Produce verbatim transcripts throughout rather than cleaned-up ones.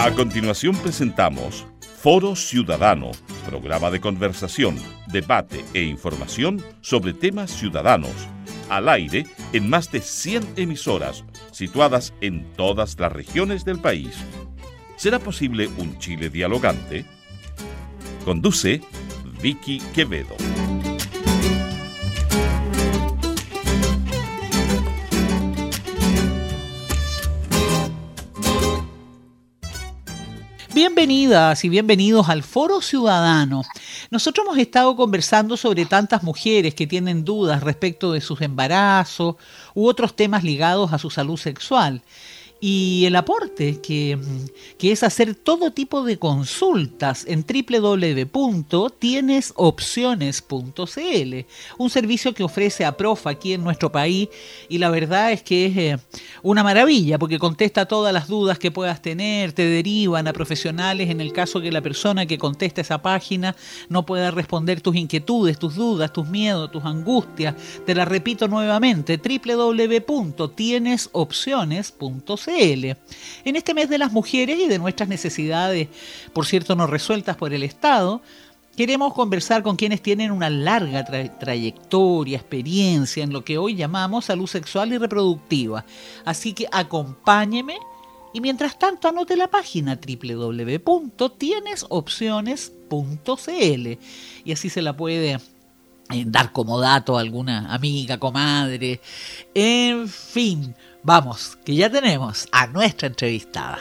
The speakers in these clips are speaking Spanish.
A continuación presentamos Foro Ciudadano, programa de conversación, debate e información sobre temas ciudadanos, al aire en más de cien emisoras situadas en todas las regiones del país. ¿Será posible un Chile dialogante? Conduce Vicky Quevedo. Bienvenidas y bienvenidos al Foro Ciudadano. Nosotros hemos estado conversando sobre tantas mujeres que tienen dudas respecto de sus embarazos u otros temas ligados a su salud sexual. Y el aporte, que, que es hacer todo tipo de consultas en doble u doble u doble u punto tienes opciones punto c l, un servicio que ofrece APROFA aquí en nuestro país, y la verdad es que es eh, una maravilla, porque contesta todas las dudas que puedas tener, te derivan a profesionales en el caso que la persona que contesta esa página no pueda responder tus inquietudes, tus dudas, tus miedos, tus angustias. Te la repito nuevamente, doble u doble u doble u punto tienes opciones punto c l. En este mes de las mujeres y de nuestras necesidades, por cierto, no resueltas por el Estado, queremos conversar con quienes tienen una larga tra- trayectoria, experiencia en lo que hoy llamamos salud sexual y reproductiva. Así que acompáñeme y mientras tanto anote la página doble u doble u doble u punto tienes opciones punto c l y así se la puede dar como dato a alguna amiga, comadre, en fin. Vamos, que ya tenemos a nuestra entrevistada.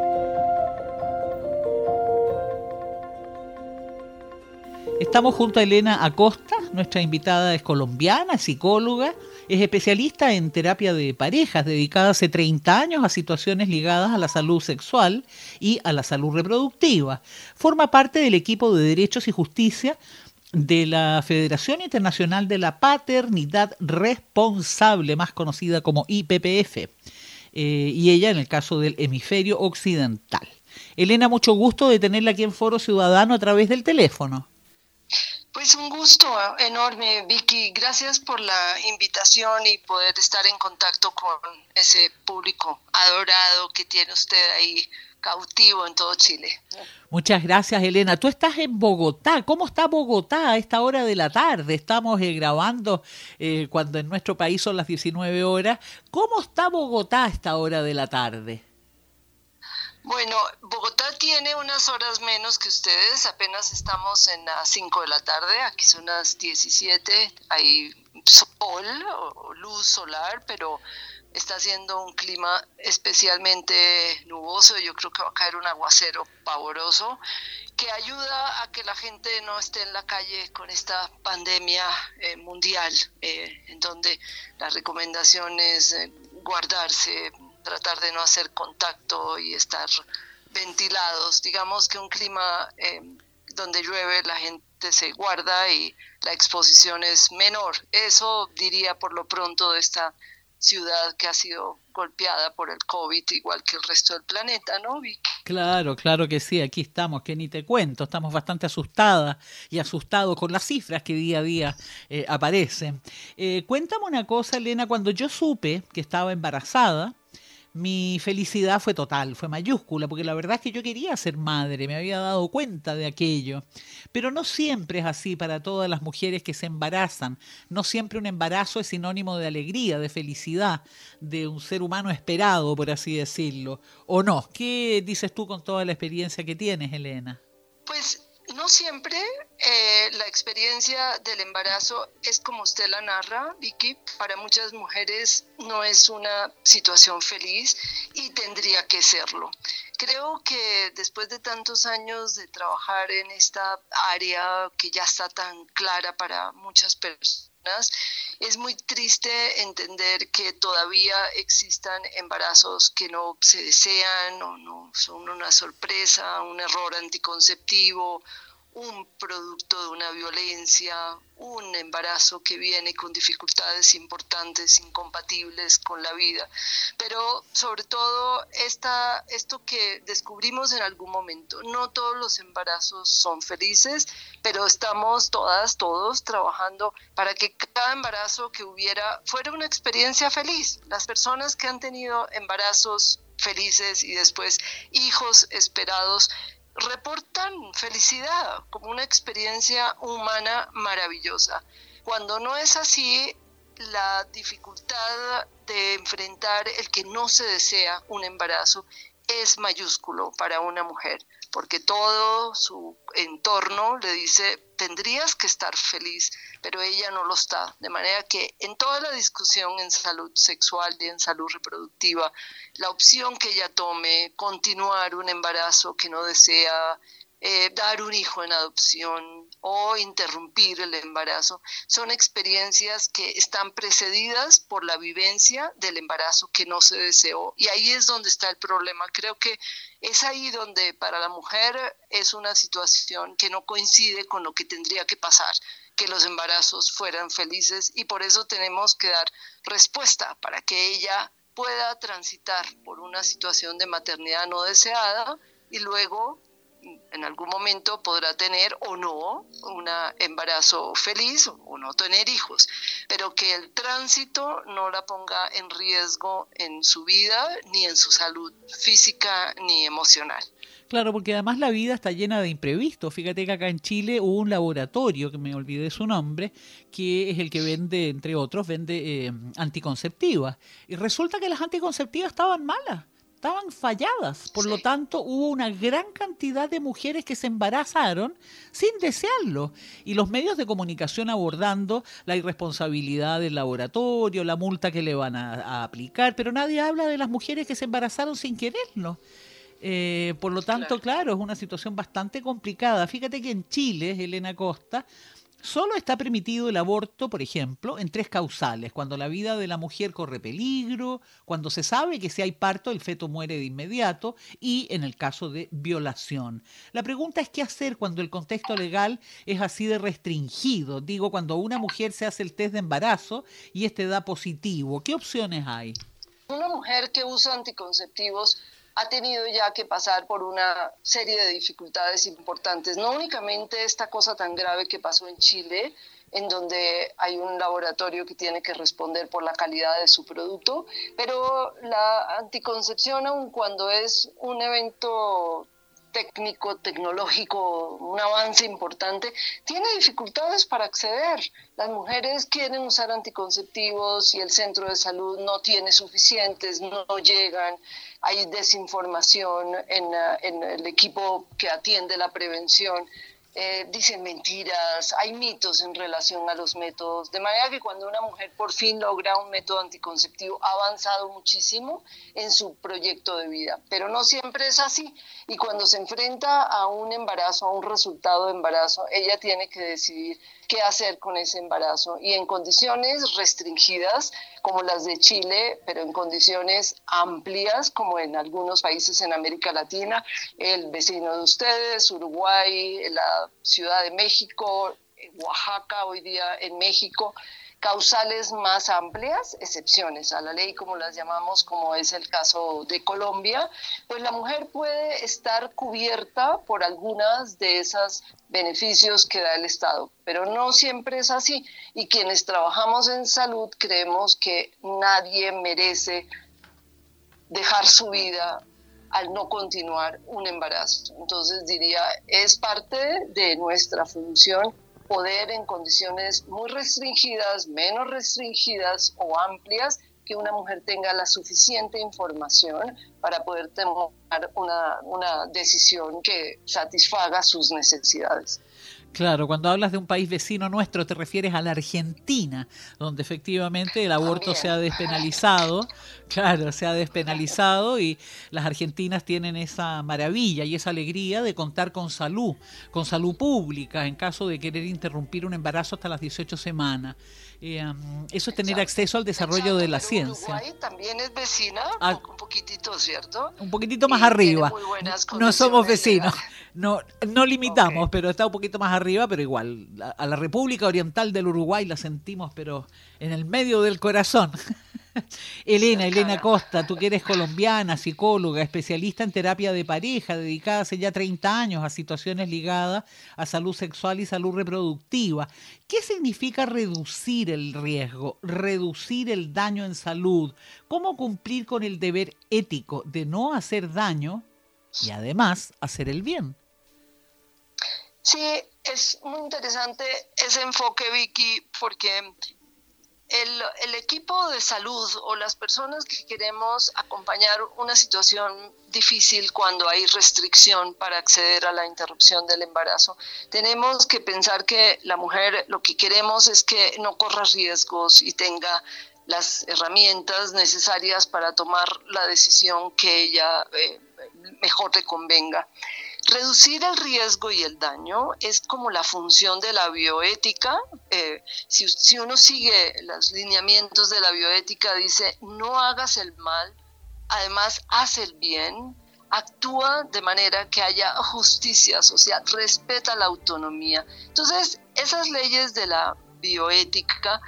Estamos junto a Elena Acosta, nuestra invitada es colombiana, psicóloga, es especialista en terapia de parejas, dedicada hace treinta años a situaciones ligadas a la salud sexual y a la salud reproductiva. Forma parte del equipo de Derechos y Justicia de la Federación Internacional de la Paternidad Responsable, más conocida como I P P F, eh, y ella en el caso del hemisferio occidental. Elena, mucho gusto de tenerla aquí en Foro Ciudadano a través del teléfono. Pues un gusto enorme, Vicky. Gracias por la invitación y poder estar en contacto con ese público adorado que tiene usted ahí cautivo en todo Chile. Muchas gracias, Elena. Tú estás en Bogotá. ¿Cómo está Bogotá a esta hora de la tarde? Estamos eh, grabando eh, cuando en nuestro país son las diecinueve horas. ¿Cómo está Bogotá a esta hora de la tarde? Bueno, Bogotá tiene unas horas menos que ustedes. Apenas estamos en las cinco de la tarde. Aquí son las diecisiete. Hay sol o luz solar, pero está haciendo un clima especialmente nuboso. Yo creo que va a caer un aguacero pavoroso que ayuda a que la gente no esté en la calle con esta pandemia eh, mundial, eh, en donde la recomendación es eh, guardarse, tratar de no hacer contacto y estar ventilados. Digamos que un clima eh, donde llueve, la gente se guarda y la exposición es menor. Eso diría por lo pronto de esta ciudad que ha sido golpeada por el COVID, igual que el resto del planeta, ¿no, Vicky? Claro, claro que sí, aquí estamos, que ni te cuento, estamos bastante asustadas y asustados con las cifras que día a día eh, aparecen. Eh, cuéntame una cosa, Elena, cuando yo supe que estaba embarazada, mi felicidad fue total, fue mayúscula, porque la verdad es que yo quería ser madre, me había dado cuenta de aquello. Pero no siempre es así para todas las mujeres que se embarazan. No siempre un embarazo es sinónimo de alegría, de felicidad, de un ser humano esperado, por así decirlo. ¿O no? ¿Qué dices tú con toda la experiencia que tienes, Elena? Pues no siempre eh, la experiencia del embarazo es como usted la narra, Vicky. Para muchas mujeres no es una situación feliz y tendría que serlo. Creo que después de tantos años de trabajar en esta área que ya está tan clara para muchas personas, es muy triste entender que todavía existan embarazos que no se desean o no son una sorpresa, un error anticonceptivo, un producto de una violencia, un embarazo que viene con dificultades importantes, incompatibles con la vida. Pero sobre todo esta, esto que descubrimos en algún momento, no todos los embarazos son felices, pero estamos todas, todos trabajando para que cada embarazo que hubiera fuera una experiencia feliz. Las personas que han tenido embarazos felices y después hijos esperados, reportan felicidad como una experiencia humana maravillosa. Cuando no es así, la dificultad de enfrentar el que no se desea un embarazo es mayúsculo para una mujer, porque todo su entorno le dice, tendrías que estar feliz, pero ella no lo está. De manera que en toda la discusión en salud sexual y en salud reproductiva, la opción que ella tome, continuar un embarazo que no desea, eh, dar un hijo en adopción o interrumpir el embarazo, son experiencias que están precedidas por la vivencia del embarazo que no se deseó. Y ahí es donde está el problema. Creo que es ahí donde para la mujer es una situación que no coincide con lo que tendría que pasar, que los embarazos fueran felices, y por eso tenemos que dar respuesta para que ella pueda transitar por una situación de maternidad no deseada y luego en algún momento podrá tener o no un embarazo feliz o no tener hijos, pero que el tránsito no la ponga en riesgo en su vida, ni en su salud física ni emocional. Claro, porque además la vida está llena de imprevistos. Fíjate que acá en Chile hubo un laboratorio, que me olvidé su nombre, que es el que vende, entre otros, vende eh, anticonceptivas. Y resulta que las anticonceptivas estaban malas. Estaban falladas, por sí. Lo tanto hubo una gran cantidad de mujeres que se embarazaron sin desearlo, y los medios de comunicación abordando la irresponsabilidad del laboratorio, la multa que le van a, a aplicar, pero nadie habla de las mujeres que se embarazaron sin quererlo. Eh, por lo tanto, claro. claro, es una situación bastante complicada. Fíjate que en Chile, Elena Costa, solo está permitido el aborto, por ejemplo, en tres causales: cuando la vida de la mujer corre peligro, cuando se sabe que si hay parto el feto muere de inmediato, y en el caso de violación. La pregunta es qué hacer cuando el contexto legal es así de restringido. Digo, cuando una mujer se hace el test de embarazo y este da positivo, ¿qué opciones hay? Una mujer que usa anticonceptivos ha tenido ya que pasar por una serie de dificultades importantes, no únicamente esta cosa tan grave que pasó en Chile, en donde hay un laboratorio que tiene que responder por la calidad de su producto, pero la anticoncepción, aun cuando es un evento técnico, tecnológico, un avance importante, tiene dificultades para acceder. Las mujeres quieren usar anticonceptivos y el centro de salud no tiene suficientes, no llegan, hay desinformación en, en el equipo que atiende la prevención. Eh, dicen mentiras, hay mitos en relación a los métodos, de manera que cuando una mujer por fin logra un método anticonceptivo ha avanzado muchísimo en su proyecto de vida, pero no siempre es así, y cuando se enfrenta a un embarazo, a un resultado de embarazo, ella tiene que decidir qué hacer con ese embarazo, y en condiciones restringidas como las de Chile, pero en condiciones amplias como en algunos países en América Latina, el vecino de ustedes, Uruguay, la Ciudad de México, Oaxaca hoy día en México, causales más amplias, excepciones a la ley como las llamamos, como es el caso de Colombia, pues la mujer puede estar cubierta por algunas de esos beneficios que da el Estado, pero no siempre es así, y quienes trabajamos en salud creemos que nadie merece dejar su vida al no continuar un embarazo. Entonces diría, es parte de nuestra función poder en condiciones muy restringidas, menos restringidas o amplias, que una mujer tenga la suficiente información para poder tomar una, una decisión que satisfaga sus necesidades. Claro, cuando hablas de un país vecino nuestro te refieres a la Argentina, donde efectivamente el aborto También. se ha despenalizado, claro, se ha despenalizado, y las argentinas tienen esa maravilla y esa alegría de contar con salud, con salud pública en caso de querer interrumpir un embarazo hasta las dieciocho semanas. Eh, um, eso es tener Exacto. acceso al desarrollo Exacto, de la pero ciencia. Uruguay también es vecina, ah, un poquitito, ¿cierto? Un poquitito más y arriba. No somos vecinos, no, no limitamos, okay. pero está un poquito más arriba, pero igual, a, a la República Oriental del Uruguay la sentimos, pero en el medio del corazón. Elena, Elena Costa, tú que eres colombiana, psicóloga, especialista en terapia de pareja, dedicada hace ya treinta años a situaciones ligadas a salud sexual y salud reproductiva. ¿Qué significa reducir el riesgo, reducir el daño en salud? ¿Cómo cumplir con el deber ético de no hacer daño y además hacer el bien? Sí, es muy interesante ese enfoque, Vicky, porque el, el equipo de salud o las personas que queremos acompañar una situación difícil cuando hay restricción para acceder a la interrupción del embarazo, tenemos que pensar que la mujer lo que queremos es que no corra riesgos y tenga las herramientas necesarias para tomar la decisión que ella eh, mejor le convenga. Reducir el riesgo y el daño es como la función de la bioética. Eh, si, si uno sigue los lineamientos de la bioética, dice no hagas el mal, además haz el bien, actúa de manera que haya justicia social, respeta la autonomía. Entonces, esas leyes de la bioética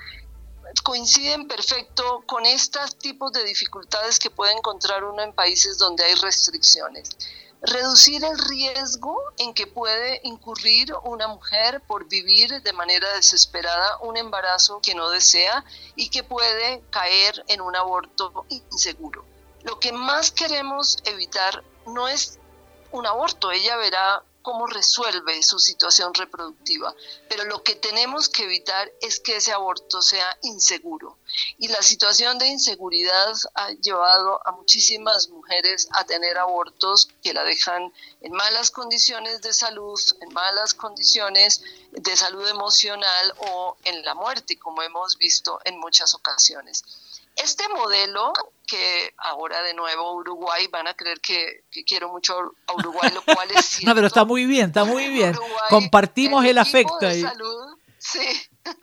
coinciden perfecto con estos tipos de dificultades que puede encontrar uno en países donde hay restricciones. Reducir el riesgo en que puede incurrir una mujer por vivir de manera desesperada un embarazo que no desea y que puede caer en un aborto inseguro. Lo que más queremos evitar no es un aborto, ella verá cómo resuelve su situación reproductiva, pero lo que tenemos que evitar es que ese aborto sea inseguro. Y la situación de inseguridad ha llevado a muchísimas mujeres a tener abortos que la dejan en malas condiciones de salud, en malas condiciones de salud emocional o en la muerte, como hemos visto en muchas ocasiones. Este modelo, que ahora de nuevo Uruguay, van a creer que, que quiero mucho a Uruguay, lo cual es cierto. No, pero está muy bien, está muy bien. Uruguay, compartimos el, el afecto de ahí. Salud, sí.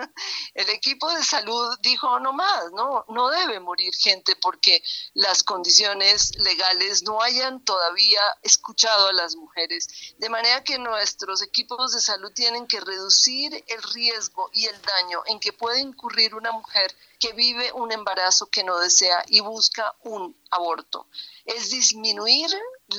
El equipo de salud dijo no más, no, no debe morir gente porque las condiciones legales no hayan todavía escuchado a las mujeres. De manera que nuestros equipos de salud tienen que reducir el riesgo y el daño en que puede incurrir una mujer que vive un embarazo que no desea y busca un aborto. Es disminuir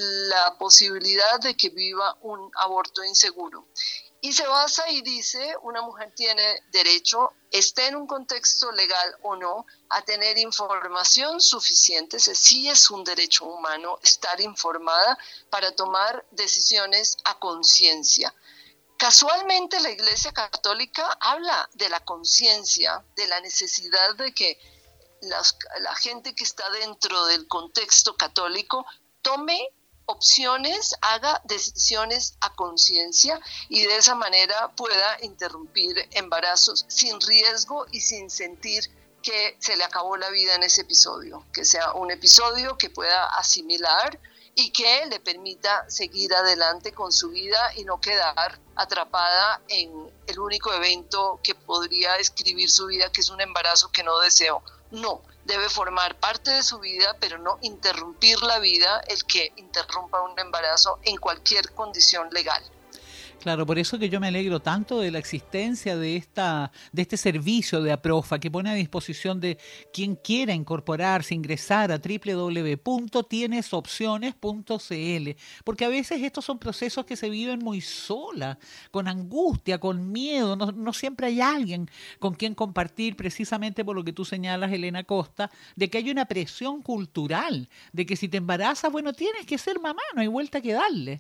la posibilidad de que viva un aborto inseguro. Y se basa y dice, una mujer tiene derecho, esté en un contexto legal o no, a tener información suficiente, ese sí es un derecho humano, estar informada para tomar decisiones a conciencia. Casualmente la Iglesia Católica habla de la conciencia, de la necesidad de que las, la gente que está dentro del contexto católico tome opciones, haga decisiones a conciencia y de esa manera pueda interrumpir embarazos sin riesgo y sin sentir que se le acabó la vida en ese episodio, que sea un episodio que pueda asimilar y que le permita seguir adelante con su vida y no quedar atrapada en el único evento que podría escribir su vida, que es un embarazo que no deseó. No, debe formar parte de su vida, pero no interrumpir la vida el que interrumpa un embarazo en cualquier condición legal. Claro, por eso que yo me alegro tanto de la existencia de esta de este servicio de APROFA que pone a disposición de quien quiera incorporarse, ingresar a doble u doble u doble u punto tienes opciones punto c l, porque a veces estos son procesos que se viven muy sola, con angustia, con miedo, no, no siempre hay alguien con quien compartir, precisamente por lo que tú señalas, Elena Costa, de que hay una presión cultural, de que si te embarazas, bueno, tienes que ser mamá, no hay vuelta que darle.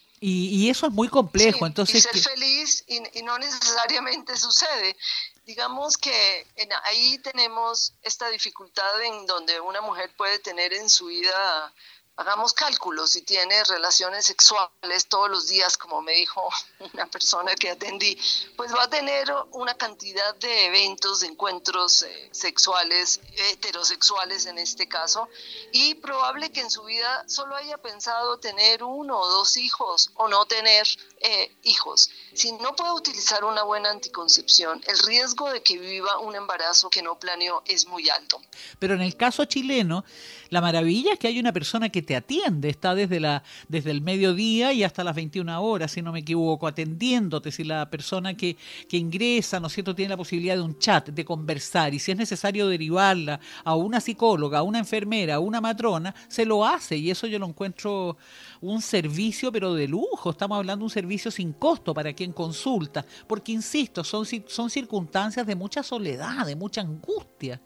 Y, y eso es muy complejo. Sí, entonces y ser que... feliz y, y no necesariamente sucede. Digamos que en, ahí tenemos esta dificultad en donde una mujer puede tener en su vida, hagamos cálculos, si tiene relaciones sexuales todos los días, como me dijo una persona que atendí, pues va a tener una cantidad de eventos, de encuentros eh, sexuales, heterosexuales en este caso, y probable que en su vida solo haya pensado tener uno o dos hijos o no tener eh, hijos. Si no puede utilizar una buena anticoncepción, el riesgo de que viva un embarazo que no planeó es muy alto. Pero en el caso chileno, la maravilla es que hay una persona que te atiende, está desde, la, desde el mediodía y hasta las veintiuna horas, si no me equivoco, atendiéndote. Si la persona que, que ingresa, ¿no es cierto?, tiene la posibilidad de un chat, de conversar, y si es necesario derivarla a una psicóloga, a una enfermera, a una matrona, se lo hace, y eso yo lo encuentro un servicio, pero de lujo. Estamos hablando de un servicio sin costo para quien consulta, porque, insisto, son, son circunstancias de mucha soledad, de mucha angustia.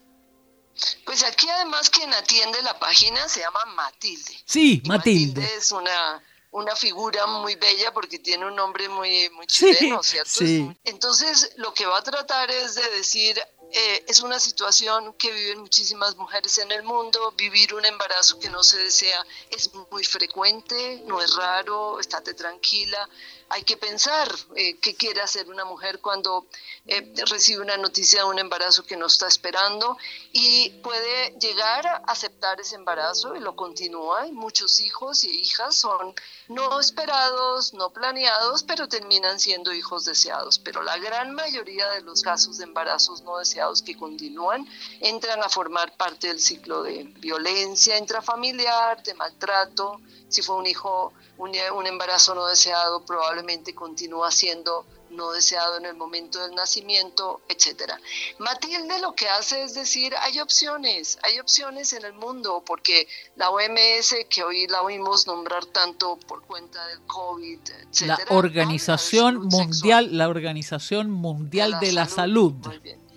Pues aquí además quien atiende la página se llama Matilde. Sí, y Matilde. Matilde es una, una figura muy bella porque tiene un nombre muy, muy chileno, sí, ¿cierto? Sí. Entonces lo que va a tratar es de decir, eh, es una situación que viven muchísimas mujeres en el mundo. Vivir un embarazo que no se desea es muy frecuente, no es raro, estate tranquila. Hay que pensar eh, qué quiere hacer una mujer cuando eh, recibe una noticia de un embarazo que no está esperando, y puede llegar a aceptar ese embarazo y lo continúa. Y muchos hijos y hijas son no esperados, no planeados, pero terminan siendo hijos deseados. Pero la gran mayoría de los casos de embarazos no deseados que continúan entran a formar parte del ciclo de violencia intrafamiliar, de maltrato. Si fue un hijo, un, un embarazo no deseado, probablemente continúa siendo no deseado en el momento del nacimiento, etcétera. Matilde lo que hace es decir, hay opciones, hay opciones en el mundo, porque la O M S, que hoy la oímos nombrar tanto por cuenta del COVID, etcétera. La Organización Mundial, la Organización Mundial de la Salud. Muy bien.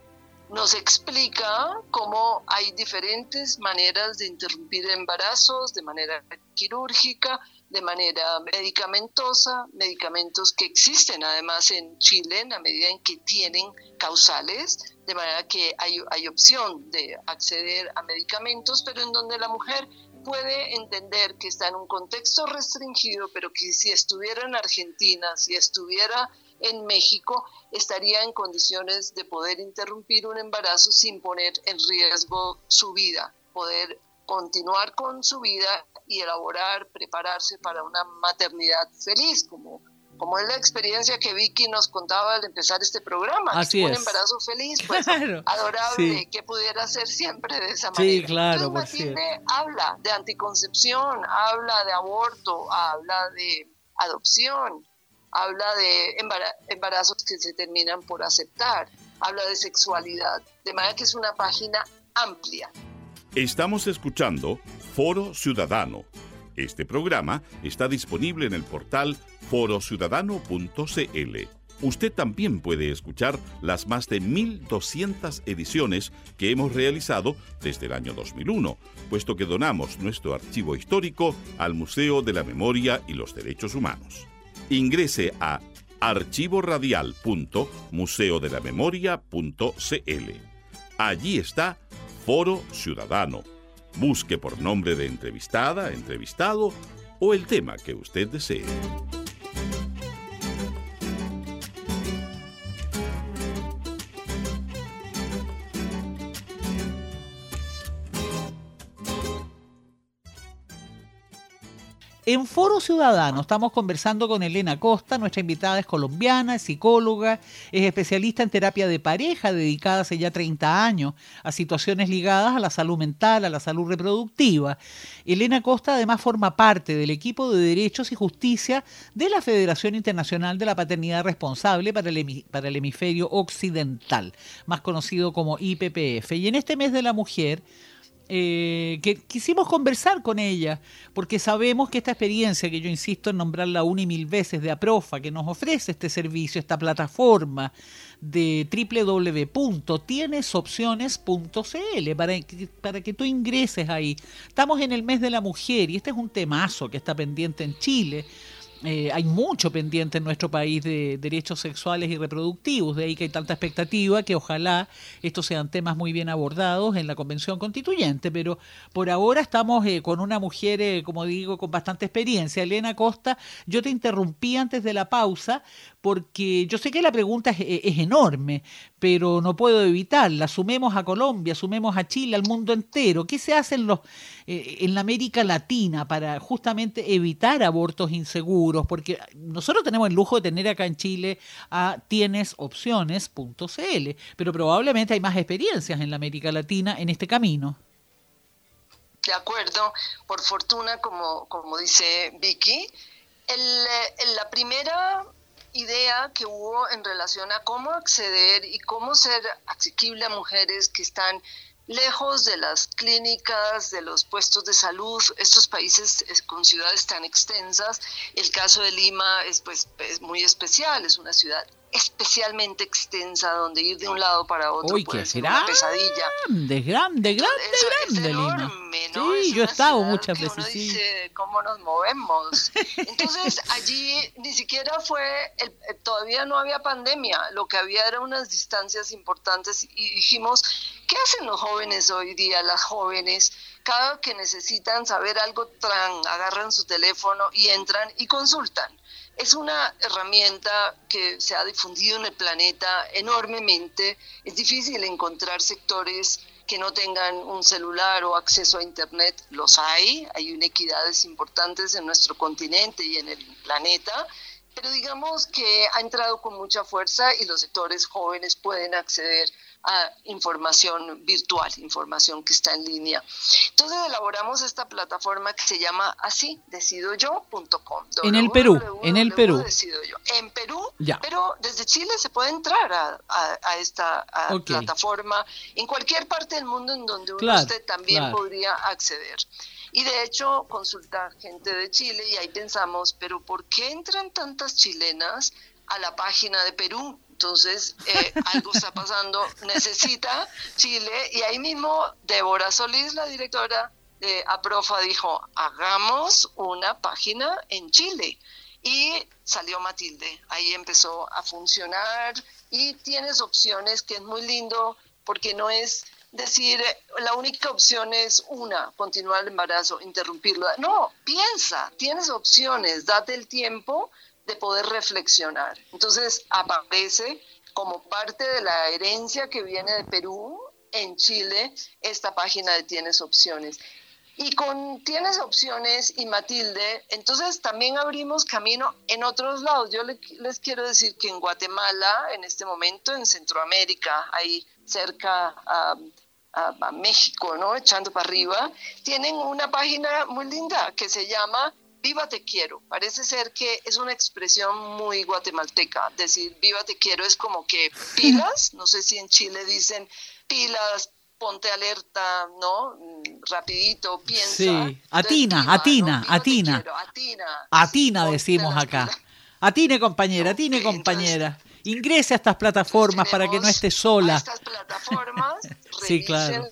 Nos explica cómo hay diferentes maneras de interrumpir embarazos, de manera quirúrgica, de manera medicamentosa, medicamentos que existen además en Chile en la medida en que tienen causales, de manera que hay, hay opción de acceder a medicamentos, pero en donde la mujer puede entender que está en un contexto restringido, pero que si estuviera en Argentina, si estuviera en México, estaría en condiciones de poder interrumpir un embarazo sin poner en riesgo su vida, poder continuar con su vida y elaborar, prepararse para una maternidad feliz, como, como es la experiencia que Vicky nos contaba al empezar este programa. Así un es. embarazo feliz, pues claro, adorable, sí. que pudiera ser siempre de esa manera. Sí, claro. Entonces Matilde habla de anticoncepción, habla de aborto, habla de adopción, habla de embarazos que se terminan por aceptar, habla de sexualidad, de manera que es una página amplia. Estamos escuchando Foro Ciudadano. Este programa está disponible en el portal foro ciudadano punto c l. Usted también puede escuchar las más de mil doscientas ediciones que hemos realizado desde el año dos mil uno, puesto que donamos nuestro archivo histórico al Museo de la Memoria y los Derechos Humanos. Ingrese a archivo radial punto museo de la memoria punto c l. Allí está Foro Ciudadano. Busque por nombre de entrevistada, entrevistado o el tema que usted desee. En Foro Ciudadano estamos conversando con Elena Costa. Nuestra invitada es colombiana, es psicóloga, es especialista en terapia de pareja, dedicada hace ya treinta años a situaciones ligadas a la salud mental, a la salud reproductiva. Elena Costa además forma parte del equipo de Derechos y Justicia de la Federación Internacional de la Paternidad Responsable para el, hemi- para el Hemisferio Occidental, más conocido como I P P F. Y en este mes de la mujer, Eh, que quisimos conversar con ella, porque sabemos que esta experiencia, que yo insisto en nombrarla una y mil veces, de APROFA, que nos ofrece este servicio, esta plataforma de doble u doble u doble u punto tienes opciones punto c l, para que, para que tú ingreses ahí. Estamos en el mes de la mujer y este es un temazo que está pendiente en Chile. Eh, hay mucho pendiente en nuestro país de derechos sexuales y reproductivos, de ahí que hay tanta expectativa que ojalá estos sean temas muy bien abordados en la Convención Constituyente, pero por ahora estamos eh, con una mujer, eh, como digo, con bastante experiencia. Elena Costa, yo te interrumpí antes de la pausa porque yo sé que la pregunta es, es enorme, pero no puedo evitarla. Sumemos a Colombia, sumemos a Chile, al mundo entero. ¿Qué se hace en, los, eh, en la América Latina para justamente evitar abortos inseguros? Porque nosotros tenemos el lujo de tener acá en Chile a tienes opciones punto c l, pero probablemente hay más experiencias en la América Latina en este camino. De acuerdo, por fortuna, como, como dice Vicky, el, el, la primera idea que hubo en relación a cómo acceder y cómo ser asequible a mujeres que están lejos de las clínicas, de los puestos de salud, estos países con ciudades tan extensas. El caso de Lima es, pues, es muy especial, es una ciudad especialmente extensa donde ir de un lado para otro Uy, puede qué ser una pesadilla. Grande, grande, grande, es, grande es enorme, Lima. ¿no? Sí, es yo he estado muchas que veces, uno sí. dice, ¿cómo nos movemos? Entonces, allí ni siquiera fue, el, todavía no había pandemia, lo que había eran unas distancias importantes y dijimos, ¿qué hacen los jóvenes hoy día, las jóvenes? Cada que necesitan saber algo, tran, agarran su teléfono y entran y consultan. Es una herramienta que se ha difundido en el planeta enormemente. Es difícil encontrar sectores que no tengan un celular o acceso a Internet. Los hay, hay inequidades importantes en nuestro continente y en el planeta, pero digamos que ha entrado con mucha fuerza y los sectores jóvenes pueden acceder a información virtual, información que está en línea. Entonces elaboramos esta plataforma que se llama así, decido yo punto com. En el Perú, en el Perú. Decido yo. En Perú, ya. Pero desde Chile se puede entrar a, a, a esta a okay. plataforma en cualquier parte del mundo en donde uno claro, usted también claro. podría acceder. Y de hecho consulta gente de Chile y ahí pensamos, pero ¿por qué entran tantas chilenas a la página de Perú? Entonces, eh, algo está pasando, necesita Chile, y ahí mismo Débora Solís, la directora de APROFA, dijo, hagamos una página en Chile, y salió Matilde, ahí empezó a funcionar, y tienes opciones que es muy lindo, porque no es decir, la única opción es una, continuar el embarazo, interrumpirlo, no, piensa, tienes opciones, date el tiempo de poder reflexionar. Entonces aparece como parte de la herencia que viene de Perú en Chile esta página de Tienes Opciones. Y con Tienes Opciones y Matilde, entonces también abrimos camino en otros lados. Yo le, les quiero decir que en Guatemala, en este momento, en Centroamérica, ahí cerca a, a, a México, ¿no? Echando para arriba, tienen una página muy linda que se llama Viva Te Quiero. Parece ser que es una expresión muy guatemalteca. Decir Viva Te Quiero es como que pilas, no sé si en Chile dicen pilas, ponte alerta, ¿no? Rapidito, piensa. Sí, atina, viva, atina, ¿no? atina. Quiero, atina. Atina sí, decimos acá. Pilas. Atine, compañera, atine, okay, compañera. Entonces, ingrese a estas plataformas para que no esté sola. A estas plataformas, sí, claro.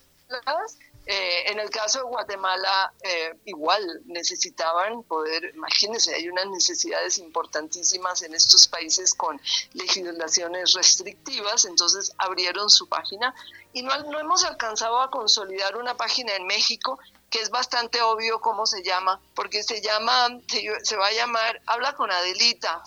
Eh, en el caso de Guatemala, eh, igual necesitaban poder, imagínense, hay unas necesidades importantísimas en estos países con legislaciones restrictivas, entonces abrieron su página y no, no hemos alcanzado a consolidar una página en México que es bastante obvio cómo se llama, porque se llama, se, se va a llamar, habla con Adelita.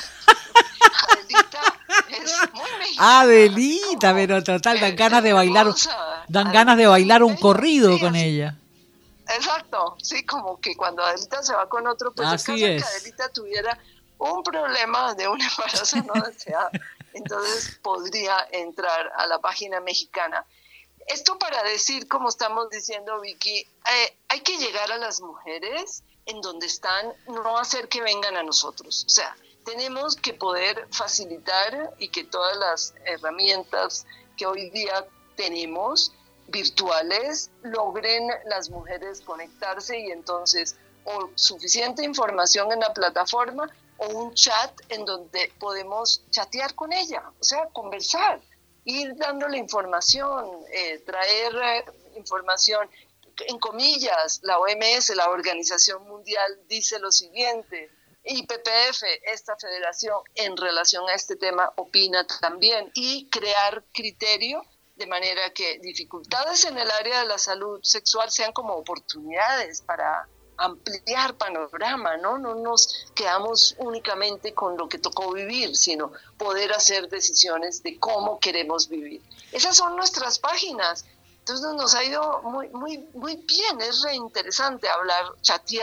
Adelita es muy mexicana. Adelita, como, pero total, dan ganas de bailar, hermosa. dan Adelita, ganas de bailar un corrido sí, con así, ella. Exacto, sí, como que cuando Adelita se va con otro, pues así en caso es. que Adelita tuviera un problema de un embarazo no deseado, entonces podría entrar a la página mexicana. Esto para decir, como estamos diciendo, Vicky, eh, hay que llegar a las mujeres en donde están, no hacer que vengan a nosotros. O sea, tenemos que poder facilitar y que todas las herramientas que hoy día tenemos, virtuales, logren las mujeres conectarse y entonces o suficiente información en la plataforma o un chat en donde podemos chatear con ella, o sea, conversar. Ir dándole información, eh, traer eh, información, en comillas, la O M S, la Organización Mundial, dice lo siguiente, y P P F, esta federación, en relación a este tema, opina también, y crear criterio de manera que dificultades en el área de la salud sexual sean como oportunidades para ampliar panorama, ¿no? No nos quedamos únicamente con lo que tocó vivir, sino poder hacer decisiones de cómo queremos vivir. Esas son nuestras páginas. Entonces nos ha ido muy, muy, muy bien, es re interesante hablar, chatear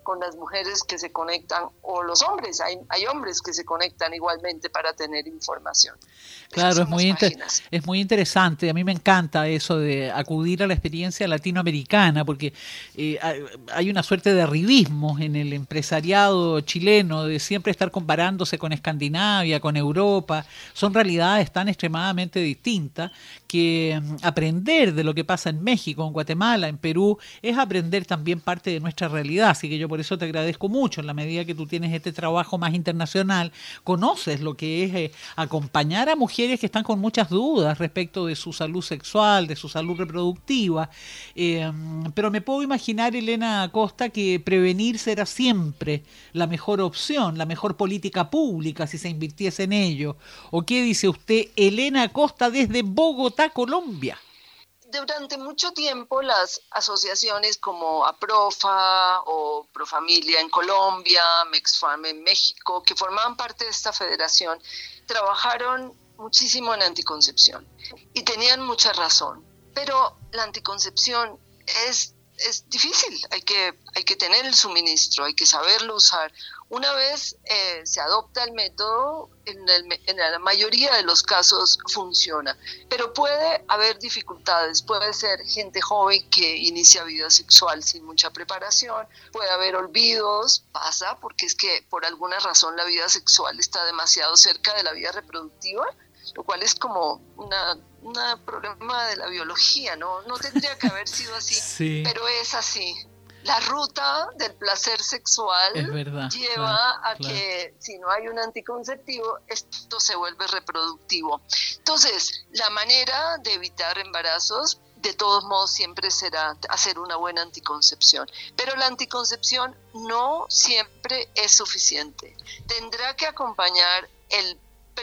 con las mujeres que se conectan, o los hombres, hay, hay hombres que se conectan igualmente para tener información. Claro, es muy, inter- es muy interesante. A mí me encanta eso de acudir a la experiencia latinoamericana, porque eh, hay una suerte de arribismo en el empresariado chileno, de siempre estar comparándose con Escandinavia, con Europa. Son realidades tan extremadamente distintas que aprender de lo que pasa en México, en Guatemala, en Perú, es aprender también parte de nuestra realidad. Así que yo por eso te agradezco mucho. En la medida que tú tienes este trabajo más internacional, conoces lo que es eh, acompañar a mujeres que están con muchas dudas respecto de su salud sexual, de su salud reproductiva. Eh, pero me puedo imaginar, Elena Acosta, que prevenir será siempre la mejor opción, la mejor política pública si se invirtiese en ello. ¿O qué dice usted, Elena Acosta, desde Bogotá, Colombia? Durante mucho tiempo las asociaciones como APROFA o Profamilia en Colombia, MEXFAM en México, que formaban parte de esta federación, trabajaron muchísimo en anticoncepción y tenían mucha razón, pero la anticoncepción es, es difícil, hay que, hay que tener el suministro, hay que saberlo usar. Una vez eh, se adopta el método, en, el, en la mayoría de los casos funciona, pero puede haber dificultades, puede ser gente joven que inicia vida sexual sin mucha preparación, puede haber olvidos, pasa porque es que por alguna razón la vida sexual está demasiado cerca de la vida reproductiva, lo cual es como una, una problema de la biología, ¿no? No tendría que haber sido así, sí. Pero es así. La ruta del placer sexual verdad, lleva claro, a claro. que si no hay un anticonceptivo, esto se vuelve reproductivo. Entonces, la manera de evitar embarazos, de todos modos, siempre será hacer una buena anticoncepción. Pero la anticoncepción no siempre es suficiente. Tendrá que acompañar el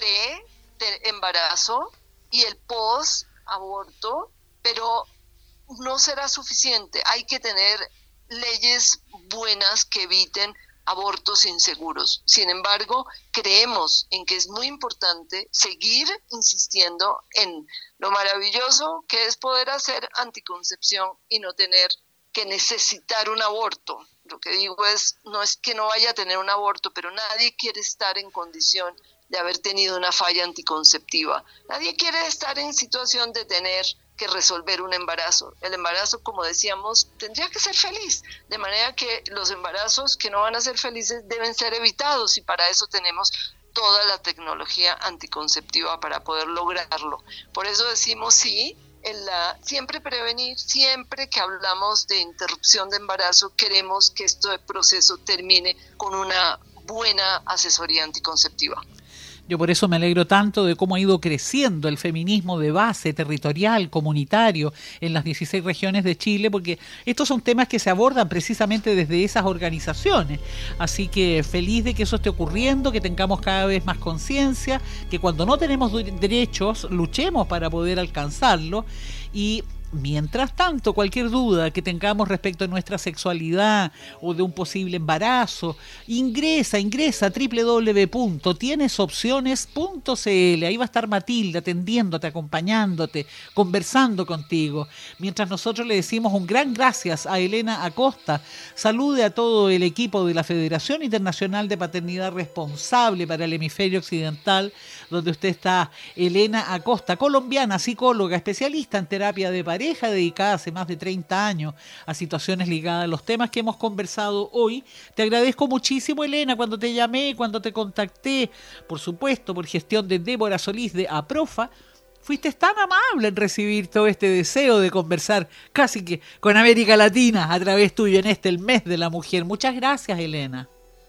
pre-embarazo y el post-aborto, pero no será suficiente. Hay que tener leyes buenas que eviten abortos inseguros. Sin embargo, creemos en que es muy importante seguir insistiendo en lo maravilloso que es poder hacer anticoncepción y no tener que necesitar un aborto. Lo que digo es, no es que no vaya a tener un aborto, pero nadie quiere estar en condición de haber tenido una falla anticonceptiva. Nadie quiere estar en situación de tener que resolver un embarazo. El embarazo, como decíamos, tendría que ser feliz, de manera que los embarazos que no van a ser felices deben ser evitados, y para eso tenemos toda la tecnología anticonceptiva para poder lograrlo. Por eso decimos sí, en la, siempre prevenir, siempre que hablamos de interrupción de embarazo, queremos que este proceso termine con una buena asesoría anticonceptiva. Yo por eso me alegro tanto de cómo ha ido creciendo el feminismo de base, territorial, comunitario, en las dieciséis regiones de Chile, porque estos son temas que se abordan precisamente desde esas organizaciones. Así que feliz de que eso esté ocurriendo, que tengamos cada vez más conciencia, que cuando no tenemos derechos, luchemos para poder alcanzarlo. Y mientras tanto, cualquier duda que tengamos respecto a nuestra sexualidad o de un posible embarazo, ingresa, ingresa a doble u doble u doble u punto tienes opciones punto c l. Ahí va a estar Matilde atendiéndote, acompañándote, conversando contigo. Mientras nosotros le decimos un gran gracias a Elena Acosta. Salude a todo el equipo de la Federación Internacional de Paternidad Responsable para el Hemisferio Occidental, donde usted está, Elena Acosta, colombiana, psicóloga, especialista en terapia de pareja, dedicada hace más de treinta años a situaciones ligadas a los temas que hemos conversado hoy. Te agradezco muchísimo, Elena, cuando te llamé, cuando te contacté, por supuesto, por gestión de Débora Solís de APROFA. Fuiste tan amable en recibir todo este deseo de conversar casi que con América Latina a través tuyo en este, el mes de la mujer. Muchas gracias, Elena.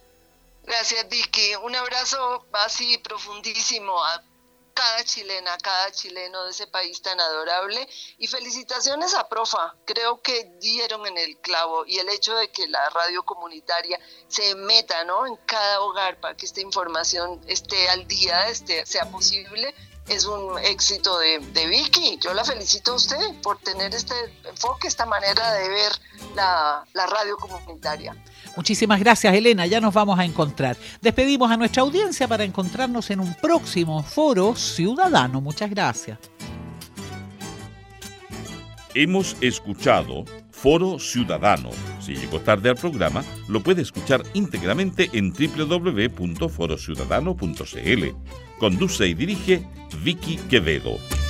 Gracias, Vicky. Un abrazo así profundísimo a cada chilena, cada chileno de ese país tan adorable, y felicitaciones a Profa. Creo que dieron en el clavo, y el hecho de que la radio comunitaria se meta, ¿no?, en cada hogar para que esta información esté al día, esté, sea posible, es un éxito de, de Vicky. Yo la felicito a usted por tener este enfoque, esta manera de ver la, la radio comunitaria. Muchísimas gracias, Elena. Ya nos vamos a encontrar. Despedimos a nuestra audiencia para encontrarnos en un próximo Foro Ciudadano. Muchas gracias. Hemos escuchado Foro Ciudadano, Si llegó tarde al programa, lo puede escuchar íntegramente en doble u doble u doble u punto foro ciudadano punto c l. Conduce y dirige Vicky Quevedo.